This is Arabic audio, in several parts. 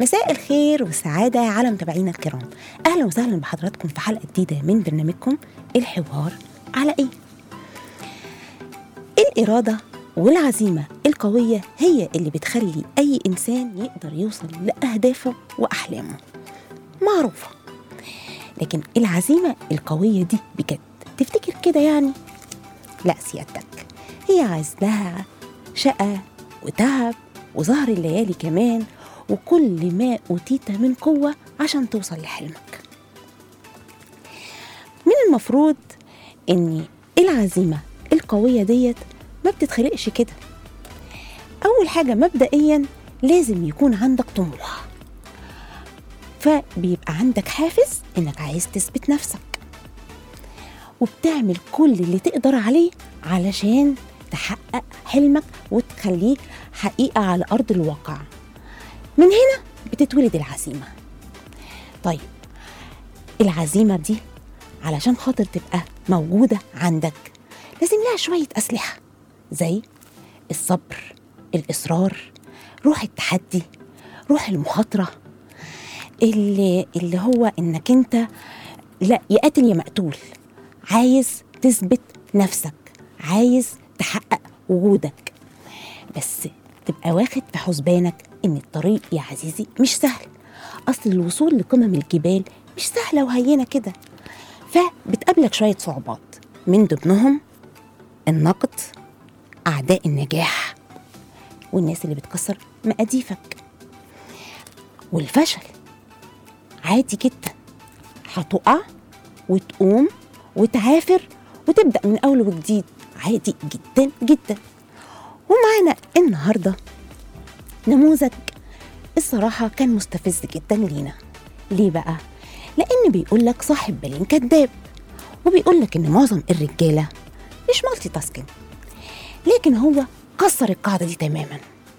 مساء الخير والسعادة على متابعينا الكرام. أهلا وسهلا بحضراتكم في حلقة جديدة من برنامجكم الحوار على إيه؟ الإرادة والعزيمة القوية هي اللي بتخلي أي إنسان يقدر يوصل لأهدافه وأحلامه، معروفة. لكن العزيمة القوية دي بجد تفتكر كده يعني؟ لا سيادتك، هي عايز لها شقة وتعب وظهر الليالي كمان وكل ما أوتيت من قوة عشان توصل لحلمك. من المفروض إن العزيمة القوية ديت ما بتتخلقش كده. أول حاجة مبدئيا لازم يكون عندك طموح، فبيبقى عندك حافز إنك عايز تثبت نفسك وبتعمل كل اللي تقدر عليه علشان تحقق حلمك وتخليه حقيقة على أرض الواقع. من هنا بتتولد العزيمة. طيب العزيمة دي علشان خاطر تبقى موجودة عندك لازم لها شوية أسلحة، زي الصبر، الإصرار، روح التحدي، روح المخاطرة، اللي هو إنك أنت لا يا قاتل يا مقتول، عايز تثبت نفسك، عايز تحقق وجودك، بس تبقى واخد في حسبانك إن الطريق يا عزيزي مش سهل. أصل الوصول لقمم الجبال مش سهلة وهينة كده، فبتقابلك شوية صعوبات، من ضمنهم النقد، أعداء النجاح، والناس اللي بتكسر مقاديفك، والفشل. عادي جدا، هتقع وتقوم وتعافر وتبدأ من أول وجديد، عادي جدا جدا. ومعنا النهاردة نموذج الصراحة كان مستفز جدا لينا. ليه بقى؟ لأن بيقولك صاحب بالين كذاب، وبيقولك إن معظم الرجالة مش مالتي تاسكين، لكن هو كسر القاعدة دي تماما.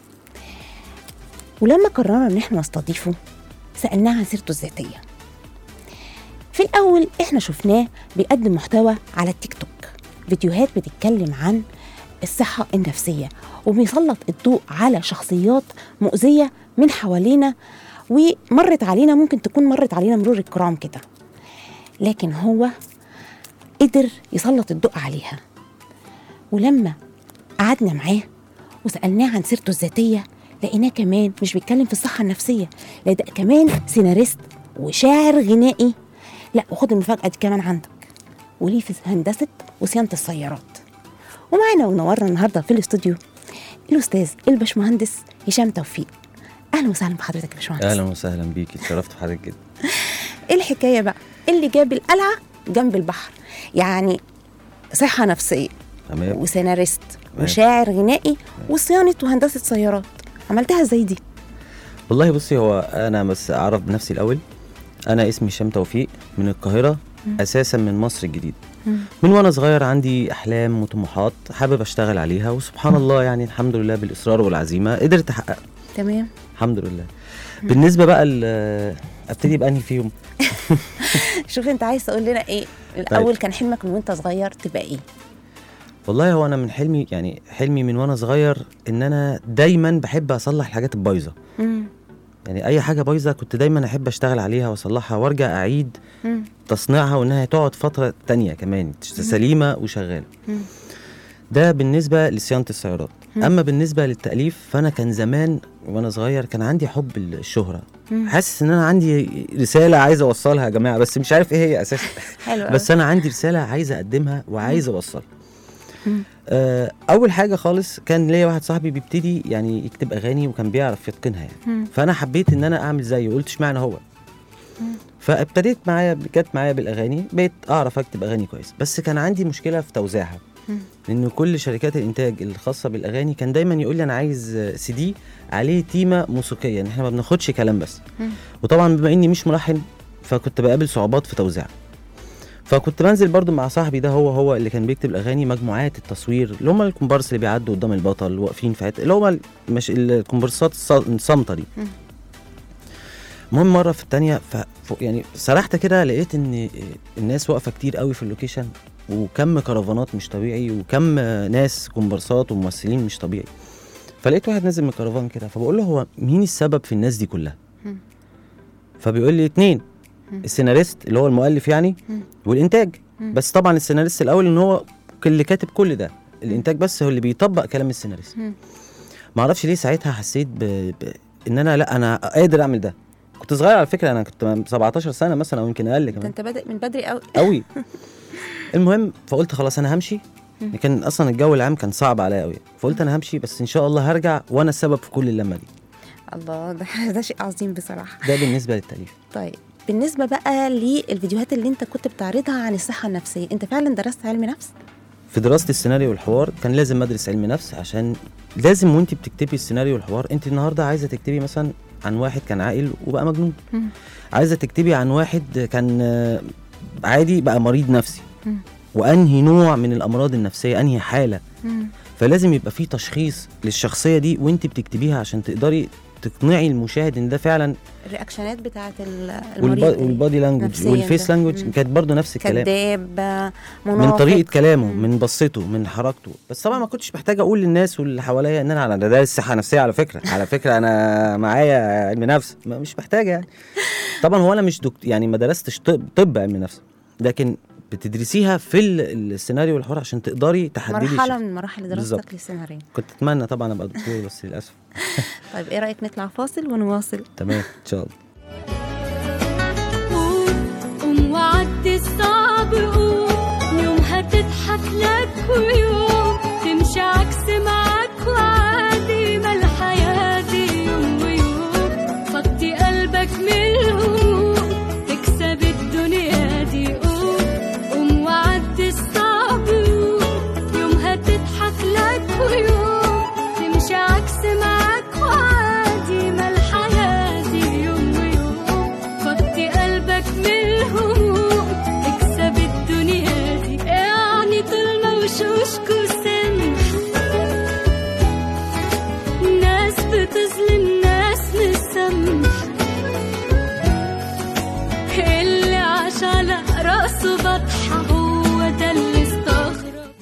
ولما قررنا إن احنا نستضيفه سألناه عن سيرته الذاتية. في الأول احنا شفناه بيقدم محتوى على التيك توك، فيديوهات بتتكلم عن الصحة النفسية، وبيسلط الضوء على شخصيات مؤذية من حوالينا ومرت علينا، ممكن تكون مرت علينا مرور الكرام كده، لكن هو قدر يسلط الضوء عليها. ولما قعدنا معاه وسألناه عن سيرته الذاتية لقيناه كمان مش بيتكلم في الصحة النفسية، لا ده كمان سيناريست وشاعر غنائي. لا وخد المفاجأة دي كمان عندك، وليه في هندسة وصيانة السيارات. ومعنا ونورنا النهاردة في الاستوديو الأستاذ الباشمهندس هشام توفيق. أهلا وسهلا بحضرتك يا باشمهندس. أهلا وسهلا بيكي، اتشرفت بحضرتك جدا. إيه الحكاية بقى اللي جاب القلعة جنب البحر؟ يعني صحة نفسية تمام، وسيناريست وشاعر غنائي وصيانة وهندسة سيارات، عملتها ازاي دي؟ والله بصي، هو أنا بس أعرف بنفسي الأول. أنا اسمي هشام توفيق، من القاهرة، أساسا من مصر الجديدة. من وأنا صغير عندي أحلام وطموحات حابب أشتغل عليها، وسبحان الله يعني الحمد لله بالإصرار والعزيمة قدرت أحققها. تمام، الحمد لله. بالنسبة بقى أبتدي بأنهي فيهم؟ شوف أنت عايز تقول لنا إيه الأول؟ طيب. كان حلمك من وأنت صغير تبقى إيه؟ والله هو أنا من حلمي من وأنا صغير إن أنا دايما بحب أصلح الحاجات البايظة. يعني أي حاجة بايظة كنت دايما أحب أشتغل عليها وأصلحها وأرجع أعيد تصنيعها، وإنها تقعد فترة تانية كمان سليمة وشغالة. ده بالنسبة لصيانة السيارات. أما بالنسبة للتأليف فأنا كان زمان وأنا صغير كان عندي حب الشهرة، حاسس إن أنا عندي رسالة عايز أوصلها يا جماعة، بس مش عارف إيه هي أساسا. بس أنا عندي رسالة عايز أقدمها وعايز أوصلها. اول حاجه خالص كان ليا واحد صاحبي بيبتدي يعني يكتب اغاني وكان بيعرف يتقنها يعني. فانا حبيت ان انا اعمل زيه، قلت اشمعنى هو. فابتديت جت معايا بالاغاني، بقيت اعرف اكتب اغاني كويس، بس كان عندي مشكله في توزيعها. لان كل شركات الانتاج الخاصه بالاغاني كان دايما يقول لي انا عايز سي دي عليه تيمه موسيقيه، يعني احنا ما بناخدش كلام بس. وطبعا بما اني مش ملحن فكنت بقابل صعوبات في توزيعها. فكنت بنزل برضو مع صاحبي ده، هو اللي كان بيكتب الاغاني، مجموعات التصوير اللي هم الكومبارس اللي بيعدوا قدام البطل واقفين في حته، اللي هم مش الكومبارسات الصامته دي. المهم مره في الثانيه يعني سرحت كده لقيت ان الناس واقفه كتير قوي في اللوكيشن، وكم كرفانات مش طبيعي، وكم ناس كومبارسات وممثلين مش طبيعي. فلقيت واحد نازل من الكرفان كده، فبقول له هو مين السبب في الناس دي كلها؟ فبيقول لي 2 السيناريست اللي هو المؤلف يعني والانتاج. بس طبعا السيناريست الاول ان هو اللي كاتب كل ده، الانتاج بس هو اللي بيطبق كلام السيناريست. ما اعرفش ليه ساعتها حسيت ان انا لا انا قادر اعمل ده. كنت صغير على فكره، انا كنت 17 سنه مثلا او يمكن اقل كمان. انت بادئ من بدري قوي. المهم فقلت خلاص انا همشي. كان اصلا الجو العام كان صعب عليا قوي، فقلت انا همشي بس ان شاء الله هرجع وانا السبب في كل اللمه دي. الله، ده شيء عظيم بصراحه. ده بالنسبه للتأليف. طيب بالنسبه بقى للفيديوهات اللي انت كنت بتعرضها عن الصحه النفسيه، انت فعلا درست علم نفس؟ في دراسه السيناريو والحوار كان لازم ادرس علم نفس، عشان لازم وانت بتكتبي السيناريو والحوار، انت النهارده عايزه تكتبي مثلا عن واحد كان عاقل وبقى مجنون، عايزه تكتبي عن واحد كان عادي بقى مريض نفسي، وانهي نوع من الامراض النفسيه، انهي حاله. فلازم يبقى في تشخيص للشخصيه دي وانت بتكتبيها عشان تقدري تقنعي المشاهد ان ده فعلا. الرياكشنات بتاعه المريض والبادي لانجوج والفيس لانجوج كانت برضو نفس الكلام، كداب، من طريقه كلامه، من بصته، من حركته. بس طبعا ما كنتش محتاج اقول للناس واللي حواليا ان انا على ده الصحه النفسيه على فكره انا معايا علم نفس، مش محتاجه يعني. طبعا هو انا مش يعني ما درستش طب علم نفس، لكن بتدرسيها في السيناريو والحوار عشان تقدري تحددي مرحله من مراحل دراستك للسيناريو. كنت اتمنى طبعا ابقى دكتور بس للاسف. طيب ايه رايك نطلع فاصل ونواصل؟ تمام ان شاء الله. قوم وعدي الصعب، قوم يوم هتضحك لك ويوم تمشي عكس معاك وعادي، ما الحياة دي يوم ويوم. فضي قلبك من الهموم تكسب الدنيا دي. قوم وعدي الصعب، يوم هتضحك لك ويوم تمشي عكس معاك وعادي، ما الحياة دي يوم ويوم. فضي قلبك من الهموم تكسب الدنيا دي. يعني طول ما وشوشكوا سمح، ناس بتظلم ناس مسمح، اللي عاش على راسه بطحة هو ده اللي استغرب.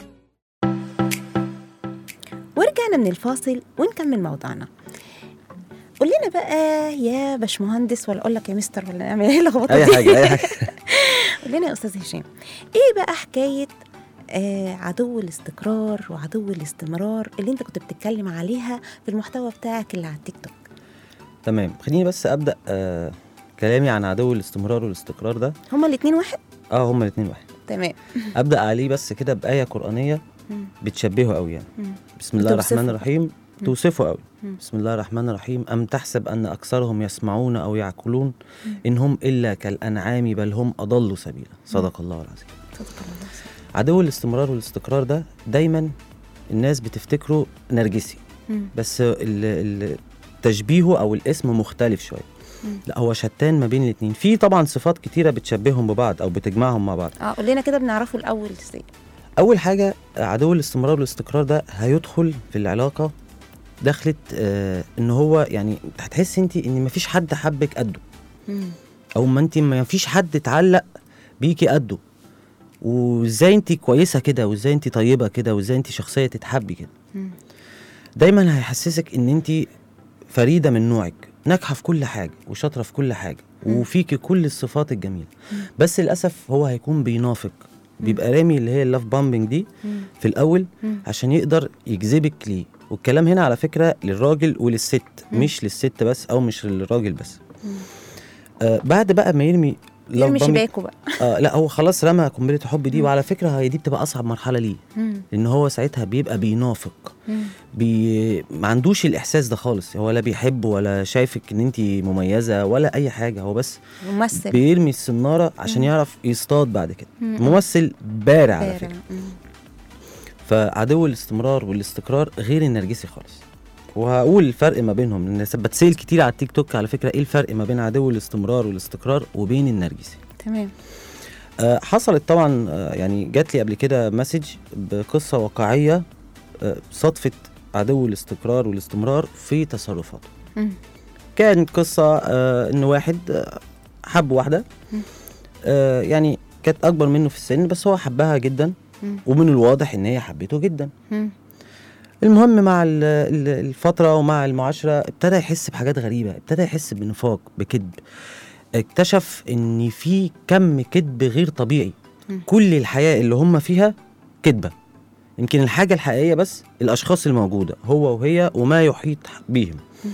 ورجعنا من الفاصل ونكمل موضوعنا. قول لنا بقى يا باشمهندس، ولا اقول لك يا مستر، ولا نعمل ايه اللخبطه دي؟ اي حاجه. قول لنا يا استاذ هشام، ايه بقى حكايه عدو الاستقرار وعدو الاستمرار اللي انت كنت بتتكلم عليها في المحتوى بتاعك اللي على التيك توك؟ تمام، خليني بس ابدا كلامي عن عدو الاستمرار والاستقرار ده. هما الاثنين واحد؟ هما الاثنين واحد. تمام. ابدا عليه بس كده بايه قرانيه بتشبهه قوي يعني. بسم الله الرحمن الرحيم. توصفه قوي. بسم الله الرحمن الرحيم. أم تحسب أن أكثرهم يسمعون أو يعقلون إن هم إلا كالأنعام بل هم أضلوا سبيلا. صدق الله العظيم. عدو الاستمرار والاستقرار ده دايما الناس بتفتكره نرجسي، بس تشبيهه أو الاسم مختلف شوية. لا، هو شتان ما بين الاثنين. في طبعا صفات كتيرة بتشبههم ببعض أو بتجمعهم مع بعض. قول لنا كده بنعرفه الأول ازاي. أول حاجة، عدو الاستمرار والاستقرار ده هيدخل في العلاقة دخلت ان هو يعني هتحس انت ان مفيش حد حبك قده، او ما انت مفيش حد اتعلق بيكي قده، وازاي انت كويسه كده، وازاي انت طيبه كده، وازاي انت شخصيه تتحبي كده. دايما هيحسسك ان انت فريده من نوعك، ناجحه في كل حاجه وشاطره في كل حاجه وفيكي كل الصفات الجميله. بس للاسف هو هيكون بينافق، بيبقى رامي اللي هي اللاف بامبنج دي في الاول عشان يقدر يجذبك ليه. والكلام هنا على فكرة للراجل وللست، مش للست بس أو مش للراجل بس. بعد بقى ما يرمي شباكه بقى لا، هو خلاص رمى قنبلة الحب دي. وعلى فكرة هي دي بتبقى أصعب مرحلة ليه، لأن هو ساعتها بيبقى بينافق، ما عندوش الإحساس ده خالص. هو لا بيحب ولا شايفك إن أنتي مميزة ولا أي حاجة، هو بس ممثل بيرمي السنارة عشان يعرف يصطاد بعد كده. ممثل بارع على فكرة. فعدو الاستمرار والاستقرار غير النرجسي خالص. وهقول الفرق ما بينهم، لان بتسأل كتير على التيك توك على فكره ايه الفرق ما بين عدو الاستمرار والاستقرار وبين النرجسي. تمام. حصلت طبعا يعني جات لي قبل كده مسج بقصه واقعيه صدفت عدو الاستقرار والاستمرار في تصرفاته. كانت قصه ان واحد حب واحده يعني كانت اكبر منه في السن، بس هو حبها جدا ومن الواضح ان هي حبته جدا. المهم مع الفتره ومع المعاشره ابتدى يحس بحاجات غريبه، ابتدى يحس بنفاق، بكذب. اكتشف ان في كم كذب غير طبيعي. كل الحياه اللي هم فيها كذبه، يمكن الحاجه الحقيقيه بس الاشخاص الموجوده هو وهي وما يحيط بيهم.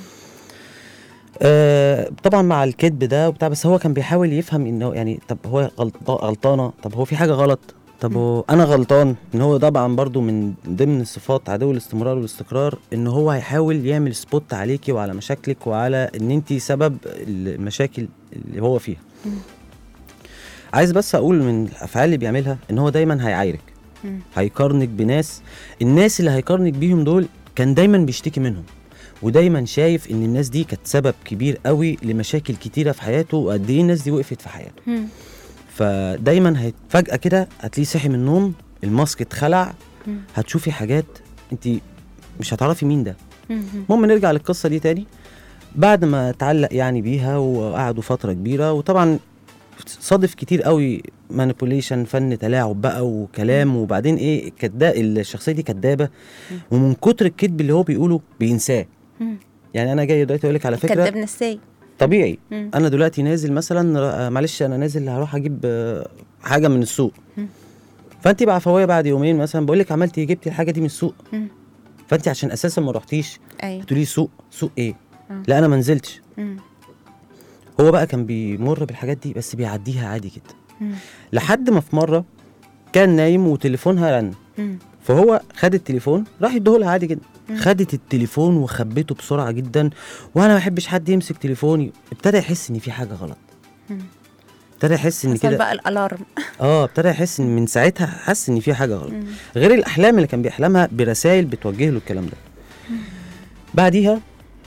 طبعا مع الكذب ده وبتاع، بس هو كان بيحاول يفهم انه يعني طب هو غلطانه، طب هو في حاجه غلط، طب هو انا غلطان. ان هو طبعا برضو من ضمن صفات عدو الاستمرار والاستقرار ان هو هيحاول يعمل سبوت عليكي وعلى مشاكلك وعلى ان انت سبب المشاكل اللي هو فيها. عايز بس اقول من الافعال اللي بيعملها ان هو دايما هيعايرك، هيقارنك بناس، الناس اللي هيقارنك بيهم دول كان دايما بيشتكي منهم، ودايما شايف ان الناس دي كانت سبب كبير قوي لمشاكل كتيره في حياته، وقد ايه الناس دي وقفت في حياته. فدايما فجاه كده هتلاقيه صحي من النوم، الماسك اتخلع، هتشوفي حاجات انت مش هتعرفي مين ده. المهم نرجع للقصه دي تاني. بعد ما اتعلق يعني بيها وقعدوا فتره كبيره، وطبعا صادف كتير قوي مانيبوليشن، فن تلاعب بقى وكلام، وبعدين ايه الشخصيه دي كدابه، ومن كتر الكذب اللي هو بيقوله بينساه. يعني انا جاي دلوقتي اقول لك على فكره كداب نساي طبيعي. انا دلوقتي نازل مثلا، معلش انا نازل هروح اجيب حاجه من السوق، فانت بقى عفويه بعد يومين مثلا بقول لك عملتي جبتي الحاجه دي من السوق، فانت عشان اساسا ما رحتيش بتقولي سوق ايه؟ لا انا ما نزلتش. هو بقى كان بيمر بالحاجات دي بس بيعديها عادي جدا. لحد ما في مره كان نايم وتليفونها رن، فهو خد التليفون راح يديهولها عادي جدا. خدت التليفون وخبته بسرعه جدا، وانا ما بحبش حد يمسك تليفوني. ابتدى يحس ان في حاجه غلط، ابتدى يحس ان كده بقى الالارم. ابتدى يحس ان من ساعتها حس ان في حاجه غلط، غير الاحلام اللي كان بيحلمها برسائل بتوجه له الكلام ده. بعديها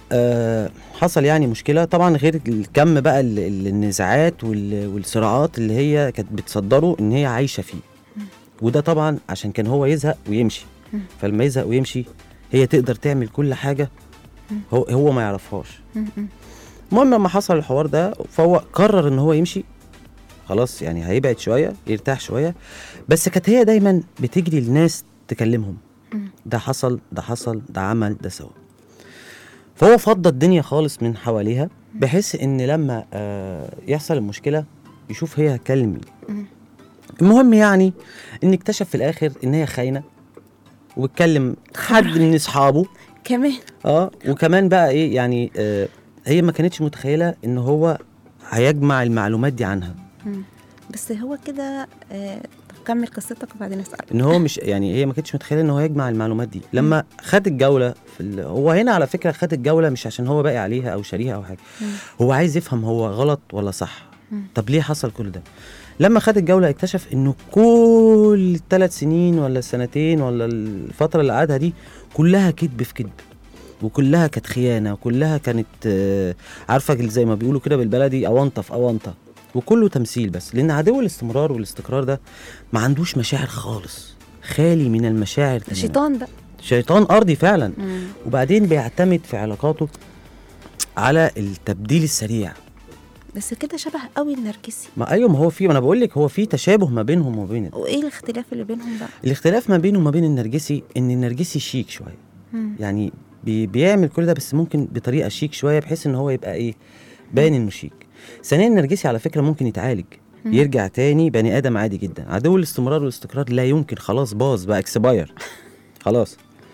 حصل يعني مشكله طبعا، غير الكم بقى النزاعات والصراعات اللي هي كانت بتصدره ان هي عايشه فيه. وده طبعا عشان كان هو يزهق ويمشي، فلما يزهق ويمشي هي تقدر تعمل كل حاجه هو ما يعرفهاش. المهم لما حصل الحوار ده فهو قرر ان هو يمشي خلاص، يعني هيبعد شويه يرتاح شويه. بس كانت هي دايما بتجري الناس تكلمهم، ده حصل ده حصل ده عمل ده سوى. فهو فضى الدنيا خالص من حواليها، بحيث ان لما يحصل المشكله يشوف هي هتكلم مين. المهم يعني ان اكتشف في الاخر ان هي خاينه وبتكلم حد من اصحابه كمان. وكمان بقى ايه يعني هي ما كانتش متخيله ان هو هيجمع المعلومات دي عنها. بس هو كده كمل قصتك وبعدين اسالك. ان هو مش يعني هي ما كانتش متخيله ان هو يجمع المعلومات دي. لما خد الجوله هو هنا على فكره خد الجوله مش عشان هو باقي عليها او شاريها او حاجه، هو عايز يفهم هو غلط ولا صح. طب ليه حصل كل ده؟ لما خد الجوله اكتشف انه كل 3 سنين ولا سنتين ولا الفتره اللي قعدها دي كلها كذب في كذب، وكلها كانت خيانه، وكلها كانت عارفه زي ما بيقولوا كده بالبلدي اونطه في اونطه، وكله تمثيل بس. لان عدو الاستمرار والاستقرار ده ما عندوش مشاعر خالص، خالي من المشاعر. شيطان بقى، شيطان ارضي فعلا. وبعدين بيعتمد في علاقاته على التبديل السريع. بس كده شبه قوي النرجسي. ما ايوه، ما هو في، ما انا بقول لك هو في تشابه ما بينهم وبين. وايه الاختلاف اللي بينهم بقى؟ الاختلاف ما بينه وما بين النرجسي ان النرجسي شيك شويه، يعني بيعمل كل ده بس ممكن بطريقه شيك شويه، بحيث ان هو يبقى ايه باين انه شيك. ثانيا النرجسي على فكره ممكن يتعالج، يرجع تاني بني ادم عادي جدا. عدو الاستمرار والاستقرار لا يمكن، خلاص باظ بقى اكسباير خلاص.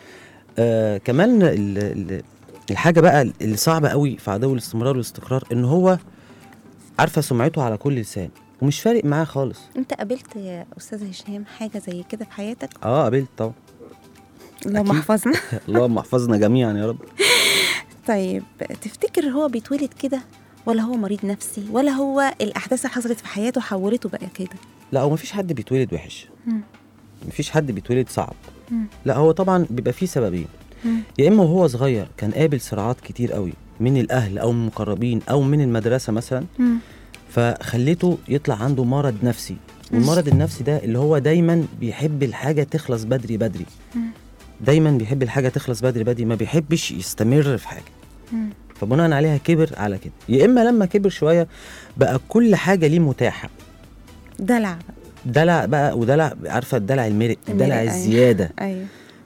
كمان الحاجه بقى اللي صعبه قوي في عدو الاستمرار والاستقرار ان هو عارفه سمعته على كل لسان ومش فارق معاه خالص. انت قابلت يا استاذ هشام حاجه زي كده في حياتك؟ قابلت طبعا. اللهم احفظنا. اللهم احفظنا جميعا يا رب. طيب تفتكر هو بيتولد كده ولا هو مريض نفسي ولا هو الاحداث اللي حصلت في حياته حولته بقى كده؟ لا، هو مفيش حد بيتولد وحش، مفيش حد بيتولد صعب. لا، هو طبعا بيبقى فيه سببين. يا اما وهو صغير كان قابل صراعات كتير قوي من الاهل او من المقربين او من المدرسه مثلا، فخليته يطلع عنده مرض نفسي. والمرض النفسي ده اللي هو دايما بيحب الحاجه تخلص بدري بدري، دايما بيحب الحاجه تخلص بدري بدري، ما بيحبش يستمر في حاجه. فبناء عليها كبر على كده. يا اما لما كبر شويه بقى كل حاجه ليه متاحه، دلع بقى، ودلع عارفه الدلع المرق، الدلع الزياده. ايوه.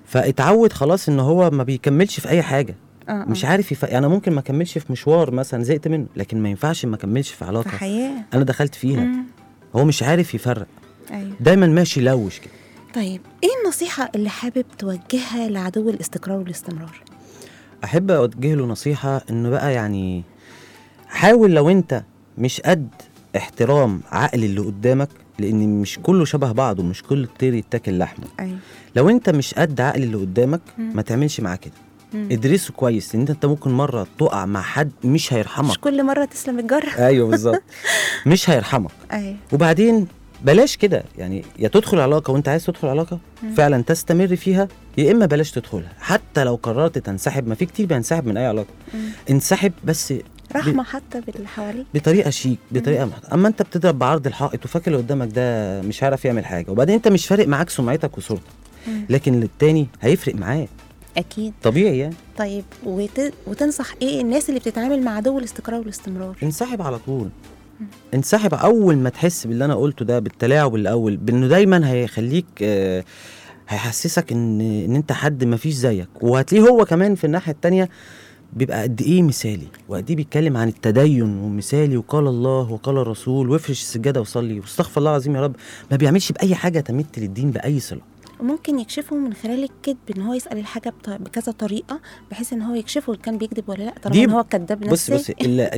فاتعود خلاص ان هو ما بيكملش في اي حاجه. مش عارف انا ممكن ما اكملش في مشوار مثلا زهقت منه، لكن ما ينفعش ما اكملش في علاقه في حياه انا دخلت فيها. هو مش عارف يفرق. ايوه دايما ماشي لوش كده. طيب ايه النصيحه اللي حابب توجهها لعدو الاستقرار والاستمرار؟ احب اوجه له نصيحه انه بقى يعني حاول لو انت مش قد احترام عقل اللي قدامك، لان مش كله شبه بعضه، مش كل الطير يتاكل لحمه. ايوه لو انت مش قد عقل اللي قدامك ما تعملش معاه كده. ادرسه كويس، لان انت ممكن مره تقع مع حد مش هيرحمك. مش كل مره تسلم الجرة. ايوه بالظبط. مش هيرحمك. ايوه وبعدين بلاش كده، يعني يا تدخل علاقه وانت عايز تدخل علاقه فعلا تستمر فيها، يا اما بلاش تدخلها. حتى لو قررت تنسحب، ما في كتير بينسحب من اي علاقه. انسحب بس رحمه حتى باللي حواليك، بطريقه شيك، بطريقه محترمه. اما انت بتضرب بعرض الحائط وفاكر اللي قدامك ده مش عارف يعمل حاجه، وبعدين انت مش فارق معاك سمعتك وصورتك، لكن التاني هيفرق معاه اكيد طبيعي يعني. طيب وتنصح ايه الناس اللي بتتعامل مع عدو الاستقرار والاستمرار؟ انسحب على طول. انسحب اول ما تحس باللي انا قلته ده، بالتلاعب الاول، بانه دايما هيخليك هيحسسك ان انت حد ما فيش زيك. وهتلاقيه هو كمان في الناحيه التانية بيبقى قد ايه مثالي، وقد ايه بيتكلم عن التدين ومثالي، وقال الله وقال الرسول، وافرش السجاده وصلي واستغفر الله العظيم يا رب. ما بيعملش باي حاجه تمت للدين باي صله. وممكن يكشفه من خلال الكذب، ان هو يسال الحاجه بكذا طريقه، بحيث ان هو يكشفه كان بيكذب ولا لا، طالما ان هو كذاب نفسي. بص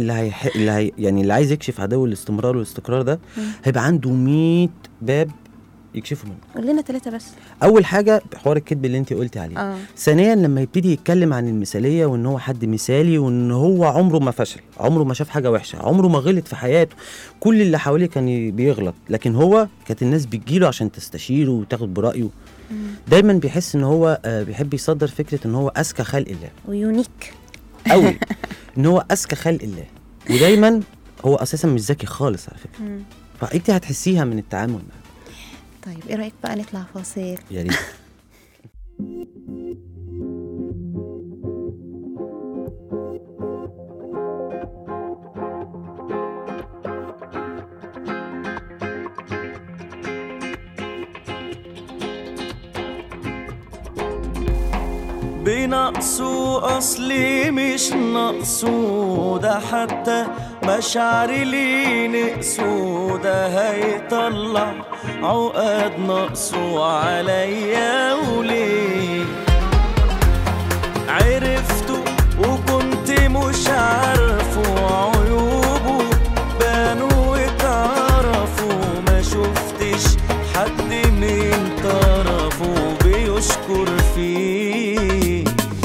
يعني اللي عايز يكشف عدو الاستمرار والاستقرار ده هيبقى عنده 100 باب يكشفوا منه. قول لنا 3 بس. اول حاجه حوار الكذب اللي انت قلتي عليه. ثانيا لما يبتدي يتكلم عن المثاليه، وان هو حد مثالي، وان هو عمره ما فشل، عمره ما شاف حاجه وحشه، عمره ما غلط في حياته. كل اللي حواليه كان بيغلط، لكن هو كانت الناس بتجيله عشان تستشيره وتاخد برايه. دايما بيحس ان هو بيحب يصدر فكره ان هو اذكى خلق الله، ويونيك قوي. ان هو اذكى خلق الله، ودايما هو اساسا مش ذكي خالص على فكره. فانت هتحسيها من التعامل معاه. طيب ايه رايك بقى نطلع فاصل؟ يا ريت. بنقصه أصلي مش نقصه، ده حتى مشاعري لي نقصه، ده هيطلع عقد نقصه عليا وليه. عرفته وكنت مش عارفه، عيوبه بانوا واتعرفوا، ما شفتش حد من طرفه بيشكر فيه.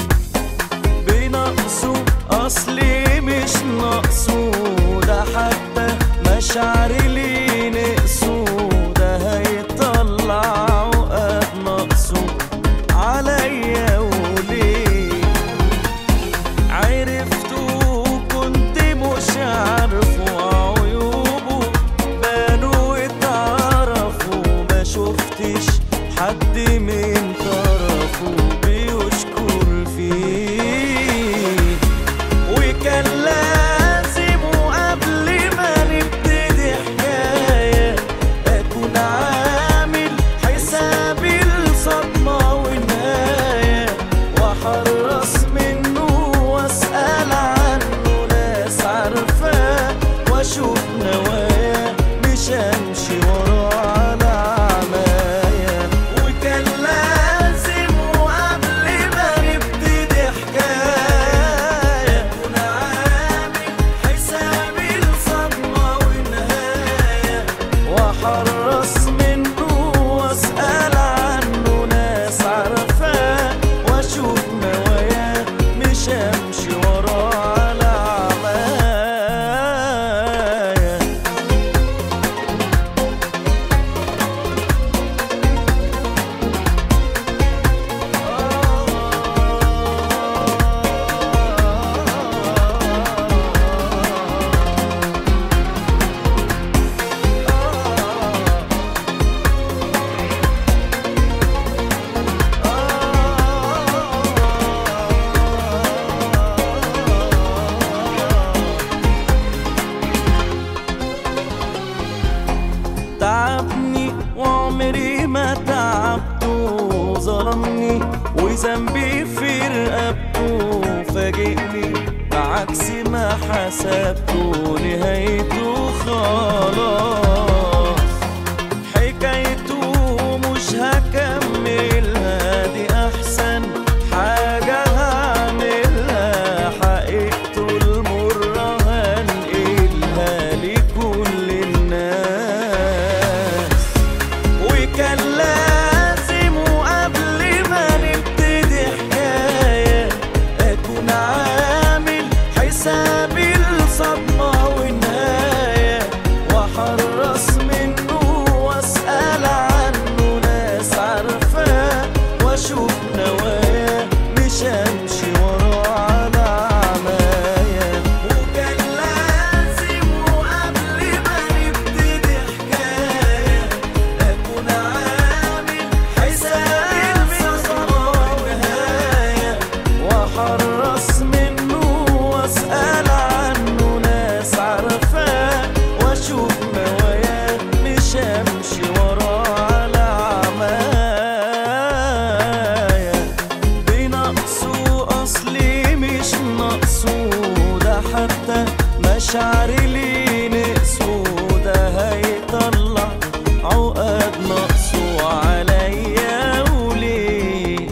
بنقصه أصلي مش نقصه، ده حتى مشاعري لي نقصه، ده هيطلع عقد نقصه عليا وليه. عرفته وكنت مش عارفه، عيوبه بانوا واتعرفوا، ما شفتش حد من طرفه بيشكر فيه. وكان لازم قبل ما نبتدي حكاية أكون عامل حسابي الصدمة والنهاية، وأحرص منه وأسأل عنه ناس عارفاه، وأشوف نواياه مش أمشي وراه على عماية. وكان لازم قبل ما نبتدي حكاية أكون عامل حسابي الصدمة والنهاية، وأحرص منه وأسأل عنه ناس عارفاه، وأشوف نواياه مش أمشي وراه على عماية. تعبني وعمري ما تعبته، ظلمني وذنبي في رقبته فاجئني بعكس ما حسبته نهايته خلاص حكايته مش هكملها دي احسن حاجة هعملها حقيقته المرة هنقلها لكل الناس وكان لازم وقبل ما نبتدي حكاية أكون عامل حسابي الصدمة والنهاية وأحرص منه وأسأل عنه ناس عارفاه وأشوف نواياه مش أمشي وراه على عماية وكان لازم وقبل ما نبتدي حكاية أكون عامل حسابي الصدمة والنهاية وأحرص منه وأسأل عنه ناس عارفاه وأشوف نواياه مش أمشي وراه على عماية بنقصه أصلي مش نقصه ده حتى مشاعري ليه نقصه ده هيطلع عقد نقصه عليا وليه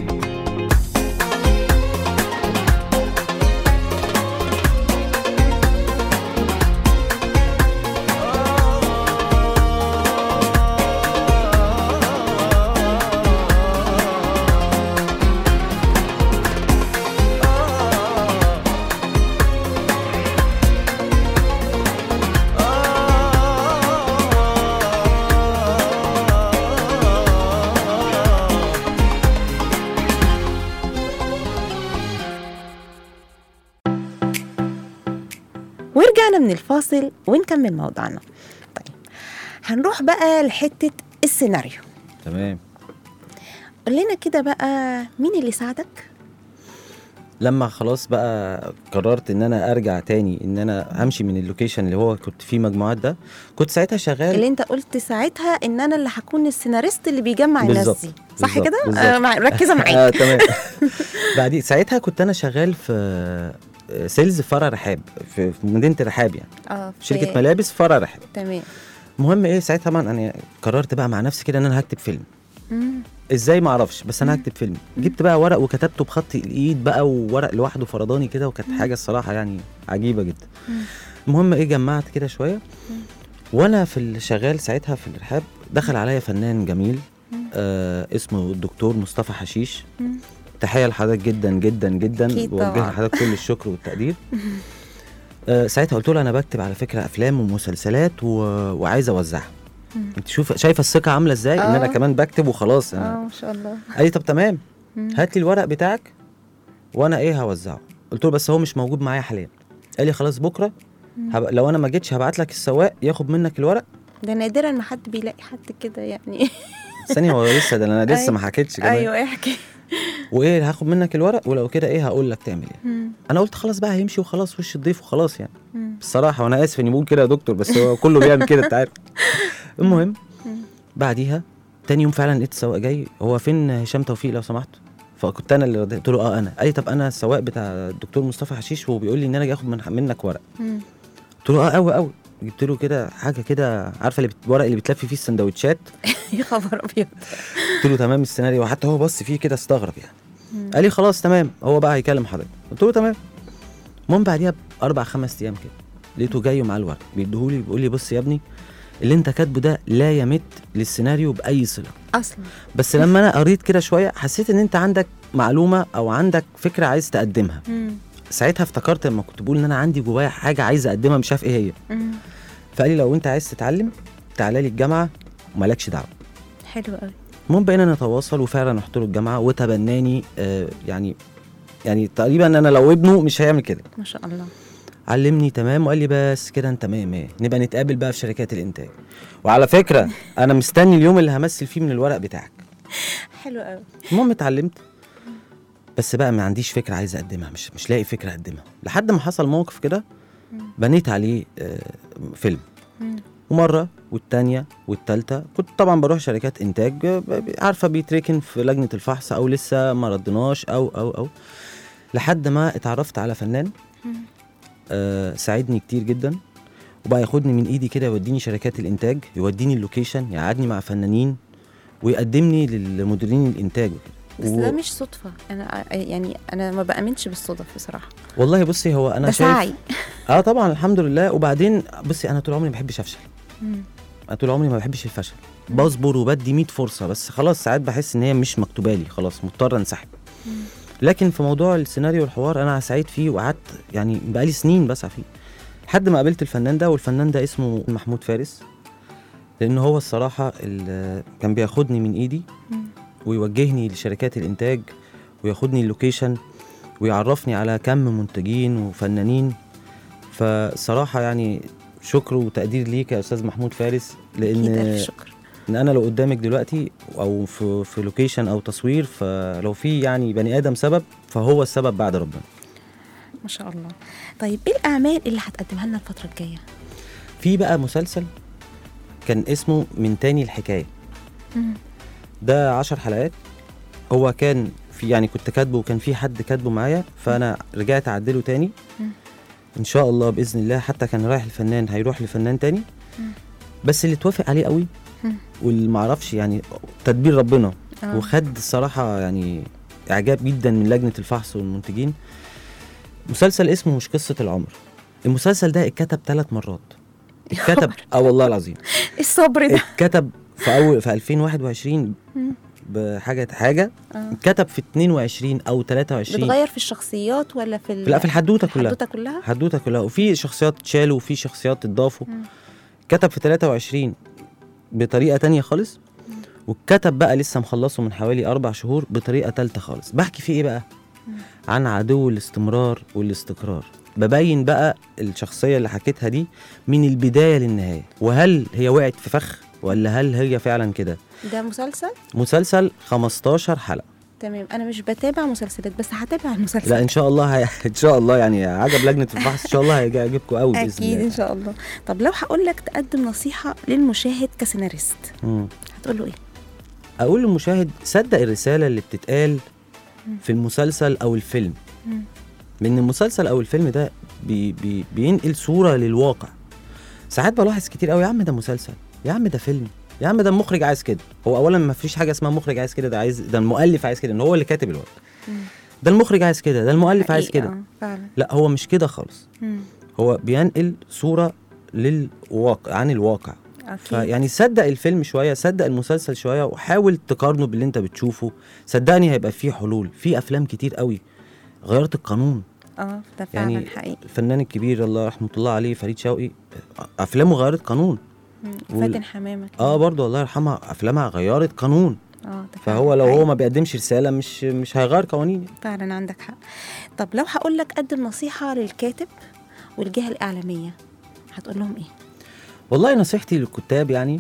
ورجعنا من الفاصل ونكمل موضوعنا. طيب هنروح بقى لحتة السيناريو. تمام. قول لنا كده بقى مين اللي ساعدك؟ لما خلاص بقى قررت ان انا ارجع تاني ان انا امشي من اللوكيشن اللي هو كنت فيه مجموعات ده، كنت ساعتها شغال اللي انت قلت ساعتها ان انا اللي هكون السيناريست اللي بيجمع الناس بالظبط، دي، صح بالظبط، كده؟ بالظبط. مركزة معاك. تمام. بعدين ساعتها كنت انا شغال في سيلز فرع رحاب في مدينه رحاب يعني شركه ملابس فرع رحاب. تمام. المهم ايه ساعتها طبعا انا قررت بقى مع نفسي كده ان انا هكتب فيلم. ازاي ما اعرفش بس انا هكتب فيلم. جبت بقى ورق وكتبته بخط الايد بقى وورق لوحده فرداني كده وكانت حاجه الصراحه يعني عجيبه جدا. المهم ايه جمعت كده شويه وانا في الشغال ساعتها في الرحاب دخل عليا فنان جميل اسمه الدكتور مصطفى حشيش. تحيه لحضرتك جدا جدا جدا ووجه لحضرتك كل الشكر والتقدير. ساعتها قلت له انا بكتب على فكره افلام ومسلسلات وعايز اوزعها. انت شايفه الثقه عامله ازاي ان انا كمان بكتب وخلاص. ما شاء الله. قال لي طب تمام هات لي الورق بتاعك وانا ايه هوزعه. قلت له بس هو مش موجود معايا حاليا. قال لي خلاص بكره لو انا ما جيتش هبعت لك السواق ياخد منك الورق. ده نادرا ما حد بيلاقي حد كده يعني. ثانيه هو لسه ده انا لسه ما حكيتش كمان. ايوه احكي. وايه هاخد منك الورق ولو كده ايه هقول لك تعمل ايه. انا قلت خلاص بقى هيمشي وخلاص وش الضيف وخلاص يعني. بصراحه وانا اسف اني بقول كده يا دكتور بس هو كله بيعمل كده انت عارف. المهم بعديها تاني يوم فعلا لقيت السواق جاي. هو فين هشام توفيق لو سمحت؟ فكنت انا اللي قلت له انا. قال لي طب انا السواق بتاع الدكتور مصطفى حشيش وهو بيقول لي ان انا جاي اخد منك ورق. قلت له قوي. جبت له كده حاجه كده عارفه الورق اللي بتلفي فيه السندوتشات. يا خبر ابيض. قلت له تمام السيناريو وحتى هو بص فيه كده استغرب يعني. قال لي خلاص تمام هو بقى هيكلم حضرتك. قلت له تمام. المهم بعديها ب4-5 ايام كده لقيته جاي ومعاه الورق بيديهولي بيقول لي بص يا ابني اللي انت كاتبه ده لا يمت للسيناريو باي صله اصلا. بس لما انا قريت كده شويه حسيت ان انت عندك معلومه او عندك فكره عايز تقدمها. ساعتها افتكرت لما كنت بقول ان انا عندي جوايا حاجه عايز اقدمها مش عارف ايه هي. فقال لي لو انت عايز تتعلم تعالى لي الجامعه ومالكش دعوه. حلو قوي. المهم بقينا نتواصل وفعلا رحت له الجامعه وتبناني. يعني تقريبا انا لو ابنه مش هيعمل كده. ما شاء الله. علمني تمام وقال لي بس كده انت 100 نبقى نتقابل بقى في شركات الانتاج. وعلى فكره انا مستني اليوم اللي همثل فيه من الورق بتاعك. حلو قوي. المهم اتعلمت بس بقى ما عنديش فكره عايز اقدمها مش لاقي فكره اقدمها لحد ما حصل موقف كده بنيت عليه فيلم. ومره والتانيه والتالته كنت طبعا بروح شركات انتاج، عارفه بيتركن في لجنه الفحص او لسه ما ردناش او لحد ما اتعرفت على فنان ساعدني كتير جدا، وبقى ياخدني من ايدي كده يوديني شركات الانتاج، يوديني اللوكيشن، يقعدني مع فنانين ويقدمني للمديرين الانتاج بس ده مش صدفه، انا ما بامنش بالصدف بصراحه. والله بصي هو انا ده شايف سعي. طبعا الحمد لله. وبعدين بصي انا طول عمري ما بحبش افشل، انا طول عمري ما بحبش الفشل، بصبر وبدي 100 فرصه، بس خلاص ساعات بحس ان هي مش مكتوبه لي، خلاص مضطر انسحب. لكن في موضوع السيناريو والحوار انا سعيد فيه، وقعدت يعني بقالي سنين بسعى فيه لحد ما قابلت الفنان ده. والفنان ده اسمه محمود فارس، لان هو الصراحه كان بياخدني من ايدي ويوجهني لشركات الانتاج وياخدني اللوكيشن ويعرفني على كم منتجين وفنانين. فصراحه يعني شكر وتقدير ليك يا استاذ محمود فارس، لان ان انا لو قدامك دلوقتي او في لوكيشن او تصوير، فلو في يعني بني ادم سبب فهو السبب بعد ربنا. ما شاء الله. طيب ايه الاعمال اللي هتقدمها لنا الفتره الجايه؟ في بقى مسلسل كان اسمه من تاني الحكايه، ده 10 حلقات. هو كان في يعني كنت كاتبه وكان في حد كاتبه معايا، فانا رجعت اعدله تاني ان شاء الله باذن الله. حتى كان رايح الفنان هيروح لفنان تاني، بس اللي توافق عليه قوي واللي معرفش يعني تدبير ربنا وخد الصراحه يعني اعجاب جدا من لجنه الفحص والمنتجين. مسلسل اسمه مش قصه العمر. المسلسل ده اتكتب 3 مرات، اتكتب والله العظيم الصبر ده اتكتب في 2021 بحاجه اتكتب في 22 او 23. بتغير في الشخصيات ولا لا في الحدوته كلها وفي شخصيات اتشالوا وفي شخصيات اتضافوا. كتب في 23 بطريقه تانية خالص، واتكتب بقى لسه مخلصه من حوالي 4 شهور بطريقه تالتة خالص. بحكي فيه ايه بقى؟ عن عدو الاستمرار والاستقرار. ببين بقى الشخصيه اللي حكيتها دي من البدايه للنهايه، وهل هي وقعت في فخ ولا هل هي فعلا كده. ده مسلسل 15 حلقه. تمام. انا مش بتابع مسلسلات بس هتابع المسلسل. لا ان شاء الله ان شاء الله يعني عجب لجنه الفحص ان شاء الله هيعجبكم قوي باذن الله. اكيد ان شاء الله. طب لو هقول لك تقدم نصيحه للمشاهد كسيناريست هتقول له ايه؟ اقول للمشاهد صدق الرساله اللي بتتقال في المسلسل او الفيلم، لان المسلسل او الفيلم ده بينقل صوره للواقع. ساعات بلاحظ كتير قوي يا عم ده مسلسل، يا عم ده فيلم، يا عم ده المخرج عايز كده. هو اولا ما فيش حاجه اسمها مخرج عايز كده، ده المؤلف عايز كده، ان هو اللي كاتب الورق. ده المخرج عايز كده، ده المؤلف عايز كده. لا هو مش كده خالص. هو بينقل صوره للواقع عن الواقع. فيعني صدق الفيلم شويه، صدق المسلسل شويه، وحاول تقارنه باللي انت بتشوفه. صدقني هيبقى فيه حلول. في افلام كتير قوي غيرت القانون. ده فعلا يعني حقيقي. الفنان الكبير الله رحمه الله عليه فريد شوقي افلامه غيرت قانون. فاتن حمامه برضه الله يرحمها افلامها غيرت قانون. فهو لو هو ما بيقدمش رساله مش هيغير قوانين. فعلا عندك حق. طب لو هقول لك قدم نصيحه للكاتب والجهه الاعلاميه هتقول لهم ايه؟ والله نصيحتي للكتاب يعني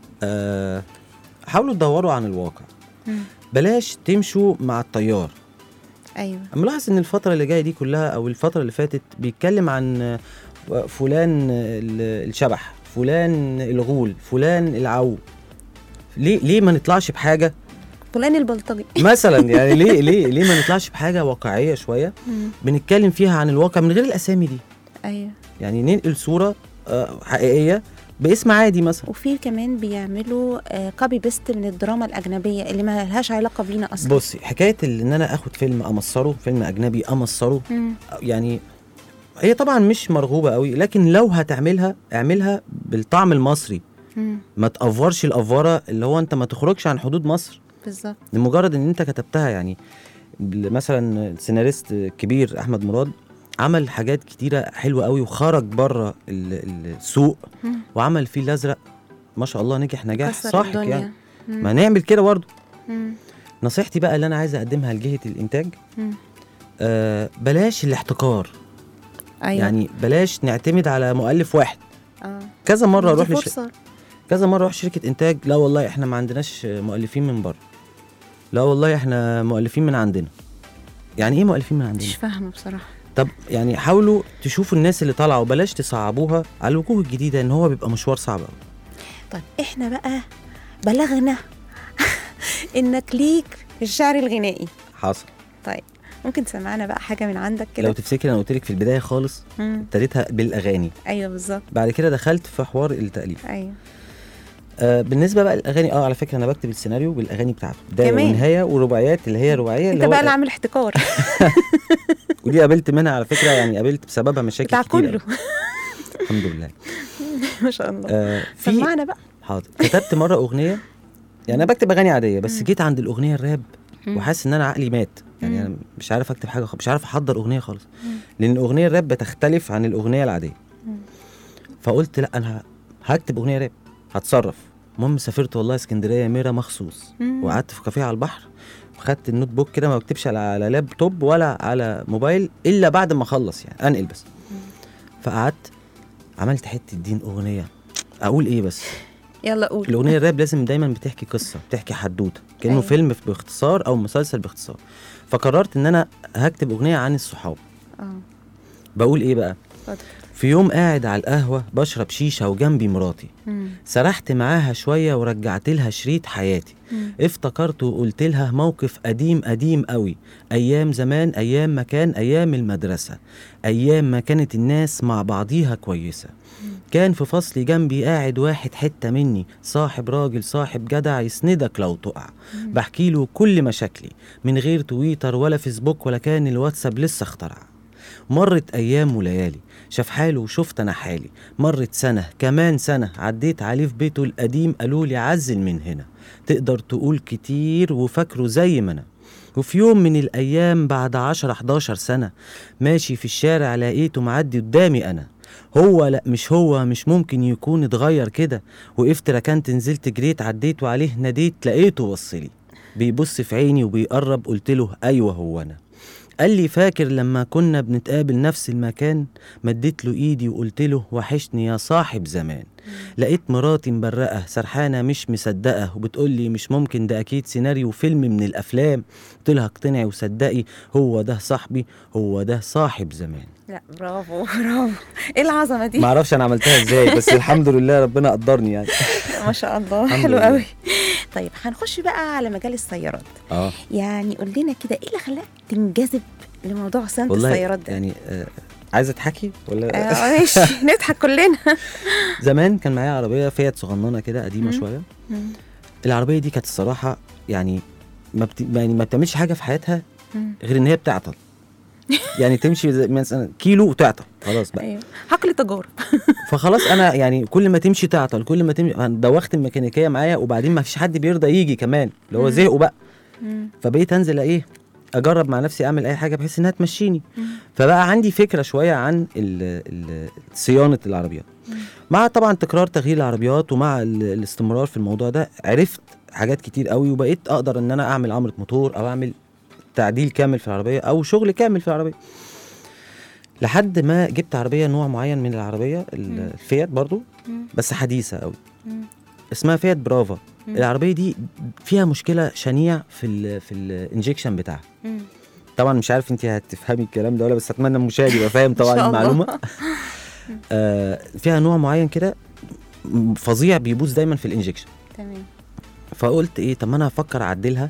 حاولوا تدوروا عن الواقع. بلاش تمشوا مع التيار. ايوه. ملاحظ ان الفتره اللي جايه دي كلها او الفتره اللي فاتت بيتكلم عن فلان الشبح، فلان الغول، فلان العو. ليه ما نطلعش بحاجه؟ فلان البلطجي مثلا يعني ليه ما نطلعش بحاجه واقعيه شويه بنتكلم فيها عن الواقع من غير الاسامي دي. ايوه. يعني ننقل صوره حقيقيه باسم عادي مثلا. وفي كمان بيعملوا كوبي بيست من الدراما الاجنبيه اللي ما لهاش علاقه بينا اصلا. بصي حكايه ان انا اخد فيلم امصره، فيلم اجنبي امصره، يعني هي طبعا مش مرغوبه قوي، لكن لو هتعملها اعملها بالطعم المصري. ما تأفورش الافوره اللي هو انت ما تخرجش عن حدود مصر بالظبط لمجرد ان انت كتبتها. يعني مثلا السيناريست الكبير احمد مراد عمل حاجات كتيره حلوه قوي وخرج بره السوق وعمل فيه الازرق ما شاء الله نجح نجاح صح يعني. ما نعمل كده برضه. نصيحتي بقى اللي انا عايز اقدمها لجهه الانتاج بلاش الاحتكار. أيوة. يعني بلاش نعتمد على مؤلف واحد. كذا مره اروح شركه انتاج، لا والله احنا ما عندناش مؤلفين من بره، لا والله احنا مؤلفين من عندنا. يعني ايه مؤلفين من عندنا؟ مش فاهمه بصراحه. طب يعني حاولوا تشوفوا الناس اللي طالعه وبلاش تصعبوها على الوجوه الجديده، ان هو بيبقى مشوار صعب قوي. طيب احنا بقى بلغنا انك ليك في الشعر الغنائي. حاصل. طيب ممكن تسمعنا بقى حاجه من عندك كده؟ لو تفتكري انا قلت لك في البدايه خالص ابتديتها بالاغاني. ايوه بالظبط. بعد كده دخلت في حوار التاليف. ايوه. بالنسبه بقى للاغاني على فكره انا بكتب السيناريو بالاغاني بتاعته بدايه ونهايه ورباعيات اللي هي رباعيه انت بقى اللي عامل احتكار. ودي قابلت منها على فكره، يعني قابلت بسببها مشاكل بتاع كتير كله. الحمد لله. ما شاء الله. سمعنا بقى. حاضر. كتبت مره اغنيه، يعني انا بكتب اغاني عاديه بس جيت عند الاغنيه الراب وحاسس ان انا عقلي مات، يعني انا مش عارف اكتب حاجه، مش عارف احضر اغنيه خالص، لان الاغنيه الراب بتختلف عن الاغنيه العاديه. فقلت لا انا هكتب اغنيه راب، هتصرف. المهم سافرت والله اسكندريه ميرا مخصوص، وقعدت في كافيه على البحر وخدت النوت بوك كده، ما بكتبش على لابتوب ولا على موبايل الا بعد ما اخلص يعني انقل بس. فقعدت عملت حته دين اغنيه، اقول ايه بس؟ يلا قول. الاغنيه الراب لازم دايما بتحكي قصه، بتحكي حدوته كانه أيوة. فيلم باختصار او مسلسل باختصار. فقررت ان انا هكتب اغنيه عن الصحاب. بقول ايه بقى؟ في يوم قاعد على القهوه بشرب شيشه وجنبي مراتي، سرحت معاها شويه ورجعت لها شريط حياتي، افتكرت وقلت لها موقف قديم قديم قوي، ايام زمان، ايام ما كان ايام المدرسه، ايام ما كانت الناس مع بعضيها كويسه. كان في فصلي جنبي قاعد واحد حته مني، صاحب راجل صاحب جدع يسندك لو تقع، بحكي له كل مشاكلي من غير تويتر ولا فيسبوك ولا كان الواتساب لسه اخترع. مرت ايام وليالي شاف حاله وشفت انا حالي، مرت سنه كمان سنه عديت عليه في بيته القديم، قالوا لي عزل من هنا، تقدر تقول كتير وفاكره زي ما انا. وفي يوم من الايام بعد 10-11 سنه ماشي في الشارع لقيته معدي قدامي انا، هو لا مش هو، مش ممكن يكون اتغير كده، وقفت ركنت نزلت جريت عديت وعليه ناديت لقيته وصلي، بيبص في عيني وبيقرب، قلت له ايوه هو انا. قال لي فاكر لما كنا بنتقابل نفس المكان؟ مديت له ايدي وقلت له وحشني يا صاحب زمان. لقيت مراتي مبرقه سرحانه مش مصدقه وبتقول لي مش ممكن، ده اكيد سيناريو فيلم من الافلام. قلت لها اقتنعي وصدقي، هو ده صاحبي، هو ده صاحب زمان. لا برافو برافو، ايه العظمه دي؟ ما اعرفش انا عملتها ازاي بس الحمد لله ربنا قدرني يعني. ما شاء الله حلو قوي. طيب هنخش بقى على مجال السيارات. يعني قول لنا كده ايه اللي خلاك تنجذب لموضوع صيانه السيارات ده؟ يعني عايزه تضحكي ولا ماشي نضحك كلنا. زمان كان معايا عربيه فيات صغننه كده قديمه شويه. العربيه دي كانت الصراحه يعني ما بتعملش حاجه في حياتها غير ان هي بتعطل. يعني تمشي مثلا كيلو وتعطل خلاص بقى. ايوه حقل تجارب. فخلاص انا يعني كل ما تمشي تعطل، كل ما تمشي دوخت الميكانيكيه معايا، وبعدين ما فيش حد بيرضى يجي كمان اللي هو زهقوا بقى. فبقيت انزل ايه اجرب مع نفسي اعمل اي حاجه بحيث انها تمشيني. فبقى عندي فكره شويه عن صيانه العربيات. مع طبعا تكرار تغيير العربيات ومع الاستمرار في الموضوع ده عرفت حاجات كتير قوي، وبقيت اقدر ان انا اعمل عمره موتور او اعمل تعديل كامل في العربيه او شغل كامل في العربيه، لحد ما جبت عربيه نوع معين من العربيه الفيات برضو بس حديثه قوي، اسمها فيات برافا. العربيه دي فيها مشكله شنيع في الانجكشن بتاعها. طبعا مش عارف انت هتفهمي الكلام ده ولا، بس اتمنى المشاهد يبقى فاهم طبعا المعلومه. فيها نوع معين كده فظيع بيبوظ دايما في الانجكشن. تمام. فقلت ايه، طب ما انا هفكر اعدلها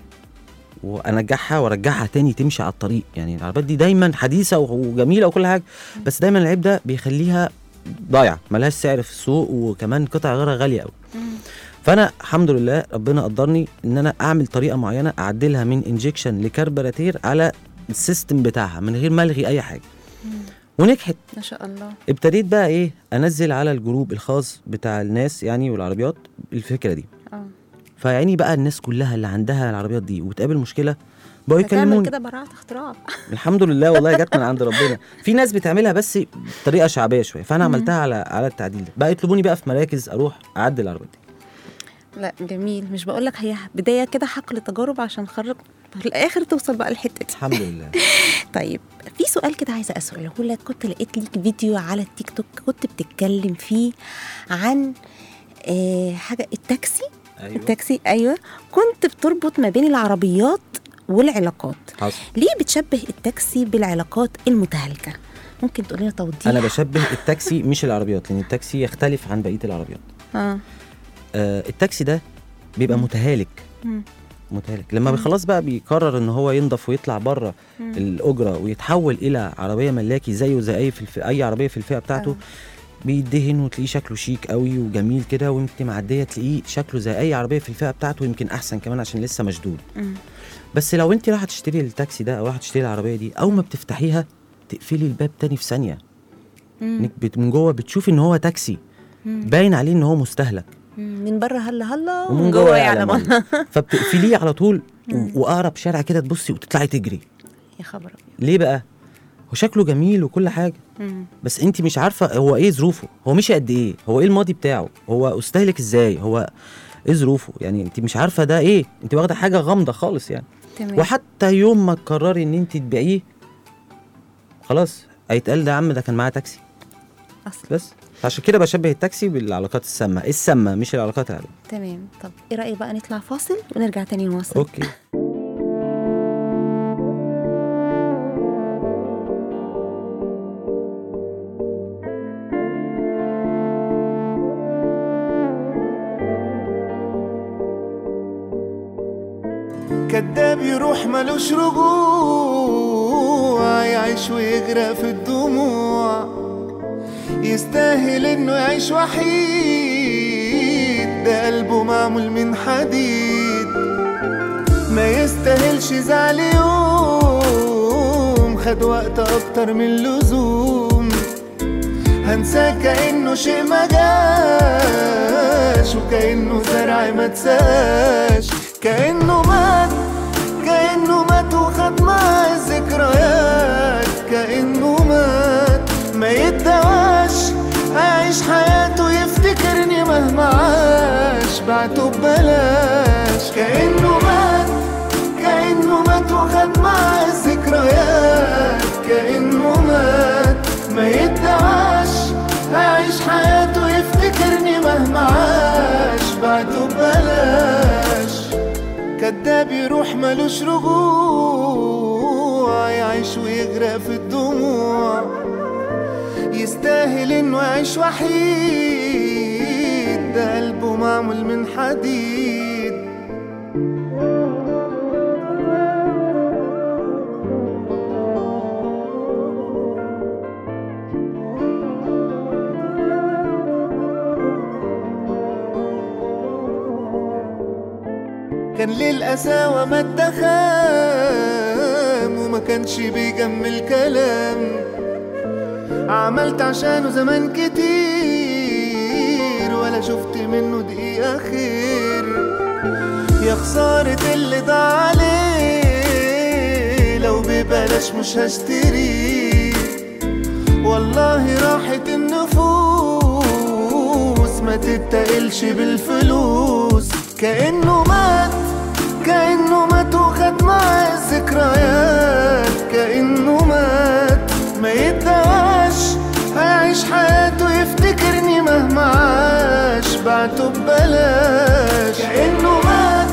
وانجحها وارجعها تاني تمشي على الطريق. يعني العربيات دي دايما حديثه وجميله وكل حاجه، بس دايما العيب ده بيخليها ضايعه ملهاش سعر في السوق، وكمان قطع غيرها غاليه قوي. فانا الحمد لله ربنا قدرني ان انا اعمل طريقه معينه اعدلها من انجكشن لكربراتير على السيستم بتاعها من غير ما الغي اي حاجه. ونجحت ما شاء الله. ابتديت بقى ايه انزل على الجروب الخاص بتاع الناس يعني والعربيات الفكره دي. فيعني بقى الناس كلها اللي عندها العربيات دي وتقابل مشكله بقوا يكلموني كده براعه اختراع. الحمد لله والله جت من عند ربنا. في ناس بتعملها بس بطريقه شعبيه شويه، فانا عملتها على التعديل ده. بقى يطلبوني بقى في مراكز اروح اعدل العربيات دي. لا جميل، مش بقول لك هي بدايه كده حقل تجارب عشان خرج في الاخر توصل بقى الحته دي. الحمد لله. طيب في سؤال كده عايزه اساله لك، كنت لقيت ليك فيديو على التيك توك كنت بتتكلم فيه عن حاجه التاكسي. أيوة. التاكسي ايوه، كنت بتربط ما بين العربيات والعلاقات. حصل. ليه بتشبه التاكسي بالعلاقات المتهالكة؟ ممكن تقولي لنا توضيح؟ انا بشبه التاكسي مش العربيات، لان التاكسي يختلف عن بقيه العربيات. التاكسي ده بيبقى متهالك. متهالك لما خلاص بقى بيقرر ان هو ينضف ويطلع بره الاجره ويتحول الى عربيه ملاكي زيه زي اي عربيه في الفئه بتاعته. بيدهن وتلاقيه شكله شيك قوي وجميل كده، ويمكن معديه تلاقيه شكله زي اي عربيه في الفئه بتاعته، يمكن احسن كمان عشان لسه مشدود. بس لو انت رايحه تشتري التاكسي ده او رايحه تشتري العربيه دي، اول ما بتفتحيها تقفلي الباب تاني في ثانيه. من جوه بتشوفي ان هو تاكسي باين عليه ان هو مستهلك، من بره هلا ومن جوه يعلم. فبتقفليه على طول واقرب شارع كده تبصي وتطلعي تجري. يا خبر. ليه بقى؟ هو شكله جميل وكل حاجه، بس انت مش عارفه هو ايه ظروفه، هو مشي قد ايه، هو ايه الماضي بتاعه، هو استهلك ازاي، هو ايه ظروفه. يعني انت مش عارفه ده ايه، انت واخده حاجه غامضه خالص يعني. تمام. وحتى يوم ما تقرري ان انت تبيعيه خلاص هيتقال ده يا عم ده كان معاه تاكسي اصلا. بس عشان كده بشبه التاكسي بالعلاقات السامه مش العلاقات العاديه. تمام. طب ايه رايك بقى نطلع فاصل ونرجع تاني نواصل؟ اوكي. كداب يروح ملوش رجوع، يعيش ويغرق في الدموع، يستاهل انه يعيش وحيد، ده قلبه معمول من حديد، ما يستاهلش زعل يوم، خد وقت اكتر من اللزوم، هنساه كأنه شيء ما جاش، وكأنه زرع ما تساش، كأنه مات وخد معاه الذكريات، كأنه مات ما يتدواش، عايش حياته يفتكرني مهما عاش، بعته ببلاش، كأنه مات وخد معاه الذكريات، كأنه مات ما يتدواش، عايش حياته يفتكرني مهما عاش، بعته ببلاش. كداب يروح ملوش رجوع، يعيش ويغرق في الدموع، يستاهل انه يعيش وحيد، ده قلبه معمول من حديد. كان للقساوة ما اتخام، وما كانش بيجمل كلام، عملت عشانه زمان كتير، ولا شفت منه دقيقة خير، يا خسارة اللي ضاع عليه، لو ببلاش مش هشتريه، والله راحت النفوس ما تتقلش بالفلوس، كأنه مات وخد معاه الذكريات، كأنه مات ما يتدواش، هيعيش حياته يفتكرني مهما عاش، بعته ببلاش، كأنه مات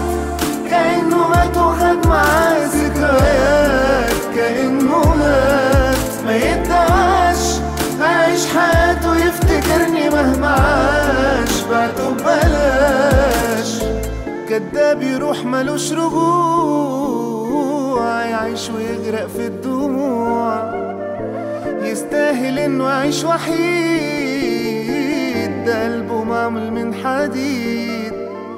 وخد معاه الذكريات، كأنه مات ما يتدواش، هيعيش حياته يفتكرني مهما عاش، بعته ببلاش. كداب يروح ملوش رجوع، يعيش ويغرق في الدموع، يستاهل انه يعيش وحيد، ده قلبه معمول من حديد.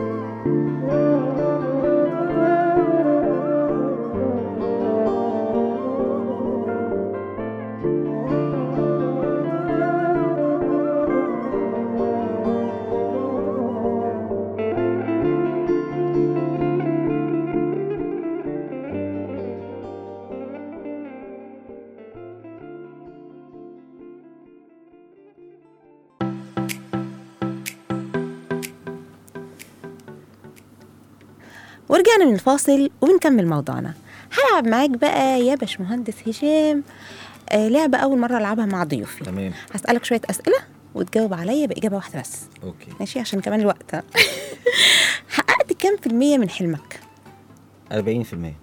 ورجعنا من الفاصل وبنكمل موضوعنا. هلعب معاك بقى يا باشمهندس هشام لعبة أول مرة ألعبها مع ضيوفي. تمام. هسألك شوية أسئلة وتجاوب عليا بإجابة واحدة بس. اوكي ماشي عشان كمان الوقت. حققت كام في المية من حلمك؟ 40%.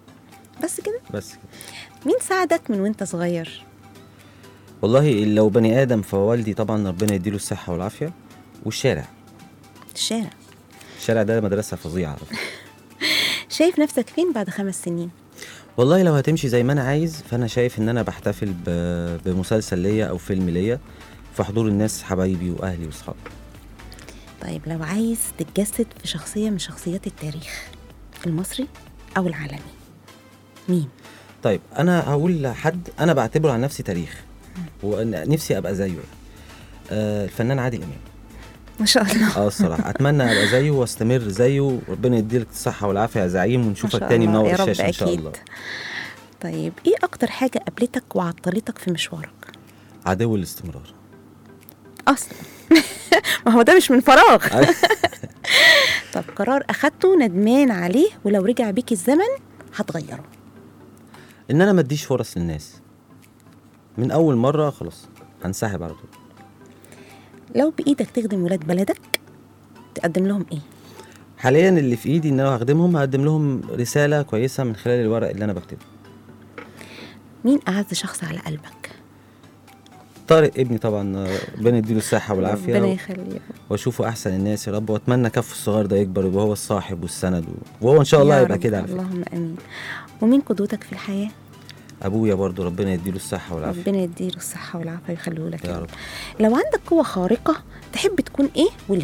بس كده. بس كده. مين ساعدك من وانت صغير؟ والله لو بني ادم فوالدي طبعا ربنا يديله الصحه والعافيه، والشارع. الشارع ده مدرسه فظيعه. شايف نفسك فين بعد 5 سنين؟ والله لو هتمشي زي ما انا عايز، فانا شايف ان انا بحتفل بمسلسل ليا او فيلم ليا في حضور الناس حبايبي واهلي واصحابي. طيب لو عايز تتجسد في شخصيه من شخصيات التاريخ المصري او العالمي، مين؟ طيب انا هقول لحد انا بعتبره عن نفسي تاريخ ونفسي ابقى زيه، الفنان عادل امام. ما شاء الله. الصراحه اتمنى ابقى زيه واستمر زيه، وربنا يديلك الصحه والعافيه يا زعيم، ونشوفك تاني منور الشاشه ان شاء الله. طيب ايه اكتر حاجه قابلتك وعطلتك في مشوارك؟ عدو الاستمرار اصلا. ما هو ده مش من فراغ. طب قرار اخدته ندمان عليه ولو رجع بيك الزمن هتغيره؟ ان انا ما اديش فرص للناس من اول مره، خلاص هنسحب على طول. لو بايدك تخدم ولاد بلدك تقدم لهم ايه؟ حاليا اللي في ايدي ان انا هخدمهم، هقدم لهم رساله كويسه من خلال الورق اللي انا بكتبه. مين اعز شخص على قلبك؟ طارق ابني طبعا، ربنا يديله الصحه والعافيه، ربنا يخليه، واشوفه احسن الناس يا رب، واتمنى كف الصغير ده يكبر ويبقى هو الصاحب والسند، وهو ان شاء الله يبقى كده على فكره. اللهم امين. ومين قدوتك في الحياه؟ ابويا برضو، ربنا يديله الصحه والعافيه. ربنا يديله الصحه والعافيه ويخليه لك يا رب. لو عندك قوه خارقه تحب تكون ايه وليه؟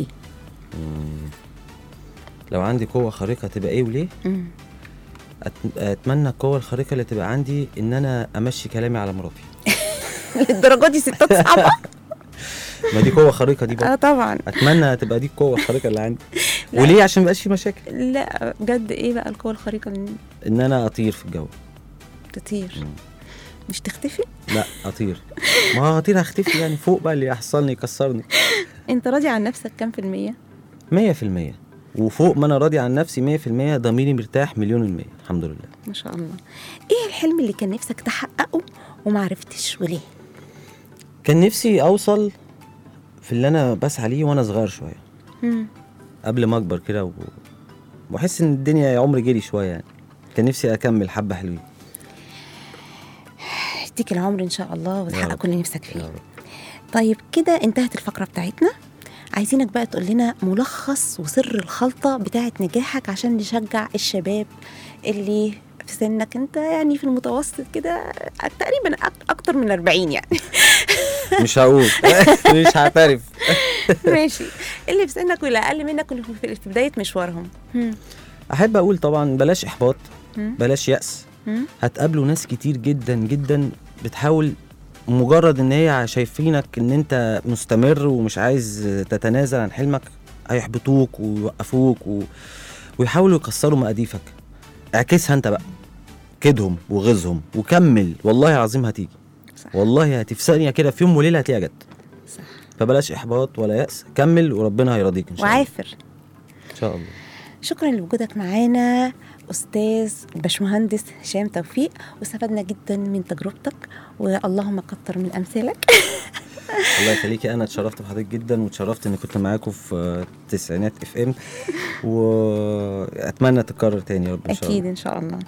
لو عندي قوه خارقه تبقى ايه وليه؟ اتمنى القوه الخارقه اللي تبقى عندي ان انا امشي كلامي على مراتي. للدرجه دي ستات صعبه؟ ما دي قوه خارقه دي بقى. طبعا اتمنى تبقى دي القوه الخارقه اللي عندي. وليه؟ عشان مبقاش في مشاكل. لا بجد، ايه بقى القوه الخارقه اللي ان انا اطير في الجو. تطير؟ مش تختفي؟ لا اطير. ما هو اطير هختفي يعني، فوق بقى اللي يحصلني يكسرني. انت راضي عن نفسك كام في المية؟ 100%. وفوق ما انا راضي عن نفسي 100%، ضميري مرتاح 1,000,000%. الحمد لله. ما شاء الله. ايه الحلم اللي كان نفسك تحققه ومعرفتش وليه؟ كان نفسي اوصل في اللي انا بسعى ليه وانا صغير شويه، قبل ما اكبر كده واحس ان الدنيا يا عمري جري شويه يعني. كان نفسي اكمل حبه حلوين. يديك العمر ان شاء الله وتحقق كل اللي نفسك فيه. طيب كده انتهت الفقره بتاعتنا. عايزينك بقى تقول لنا ملخص وسر الخلطه بتاعه نجاحك عشان نشجع الشباب اللي في سنك انت، يعني في المتوسط كده تقريبا اكتر من 40 يعني. مش هقول. مش هعترف. ماشي. اللي في سنك واللي اقل منك واللي في بدايه مشوارهم. احب اقول طبعا بلاش احباط، بلاش يأس. هتقابلوا ناس كتير جدا جدا بتحاول، مجرد ان هي شايفينك ان انت مستمر ومش عايز تتنازل عن حلمك، هيحبطوك ويوقفوك ويحاولوا يكسروا مقاديفك. اعكسها انت بقى، كدهم وغزهم وكمل، والله العظيم هتيجي. صح. والله في ثانيه كده، في يوم وليله هتلاقيها جت. صح. فبلاش احباط ولا يأس، كمل وربنا هيرضيك ان شاء الله. وعافر ان شاء الله. شكرا لوجودك معانا أستاذ الباشمهندس هشام توفيق، واستفدنا جدا من تجربتك، واللهم كتر من أمثالك. الله يخليكي. أنا اتشرفت بحضرتك جدا، واتشرفت إني كنت معاكم في تسعينات FM، وأتمنى تتكرر تاني يا رب إن شاء الله. أكيد إن شاء الله.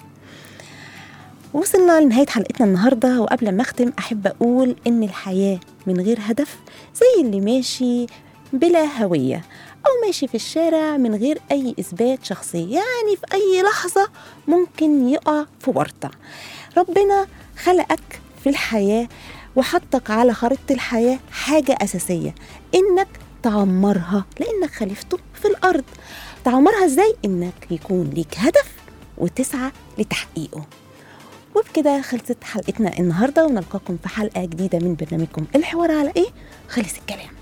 وصلنا لنهاية حلقتنا النهاردة، وقبل ما أختم أحب أقول إن الحياة من غير هدف زي اللي ماشي بلا هوية، أو ماشي في الشارع من غير أي إثبات شخصي، يعني في أي لحظة ممكن يقع في ورطة. ربنا خلقك في الحياة وحطك على خريطة الحياة حاجة أساسية، إنك تعمرها، لأنك خليفته في الأرض. تعمرها إزاي؟ إنك يكون ليك هدف وتسعى لتحقيقه. وبكده خلصت حلقتنا النهاردة، ونلقاكم في حلقة جديدة من برنامجكم الحوار على إيه؟ خلص الكلام.